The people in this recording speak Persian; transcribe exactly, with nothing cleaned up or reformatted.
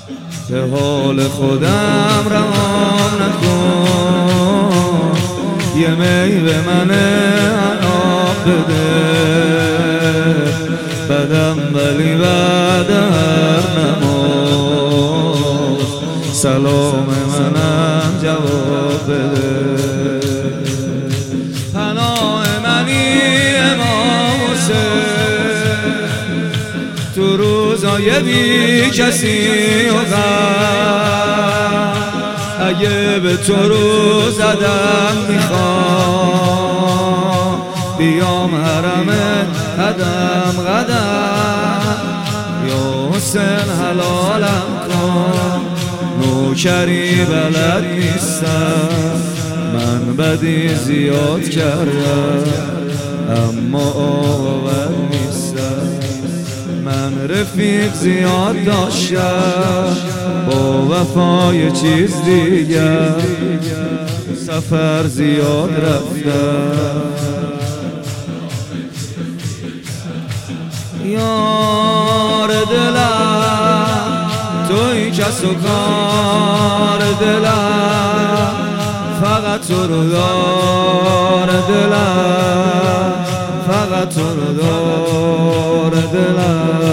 به حال خودم رهام نکن، یه می به من عناب بده، بدم ولی بعد هر نماز سلام منم جواب بده. پناه منی امام حسین، تو روزای بی کسی و غم، اگه به تو رو زدم میخوام بیام حرم قدم قدم، یا حسین حلالم کن، نوکری بلد نیستم، من بدی زیاد کردم اما آور نیستم، من رفیق زیاد داشتم با وفای چیز دیگر، سفر زیاد رفتم. یار دلم توی کس و کار دلم، فقط تو رو دار دلم، فقط تو رو دار دلم.